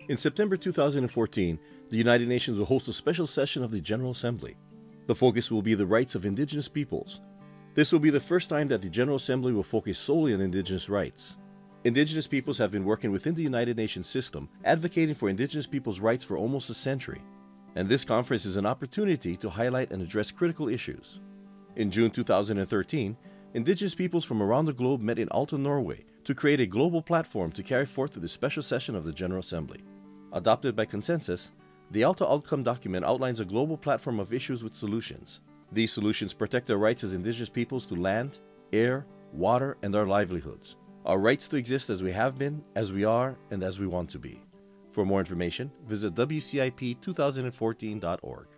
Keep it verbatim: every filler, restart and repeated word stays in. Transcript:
In September two thousand fourteen, the United Nations will host a special session of the General Assembly. The focus will be the rights of Indigenous peoples. This will be the first time that the General Assembly will focus solely on Indigenous rights. Indigenous peoples have been working within the United Nations system, advocating for Indigenous peoples' rights for almost a century. And this conference is an opportunity to highlight and address critical issues. In June two thousand thirteen, Indigenous peoples from around the globe met in Alta, Norway, to create a global platform to carry forth to the special session of the General Assembly. Adopted by consensus, the Alta Outcome document outlines a global platform of issues with solutions. These solutions protect our rights as Indigenous peoples to land, air, water, and our livelihoods. Our rights to exist as we have been, as we are, and as we want to be. For more information, visit W C I P twenty fourteen dot org.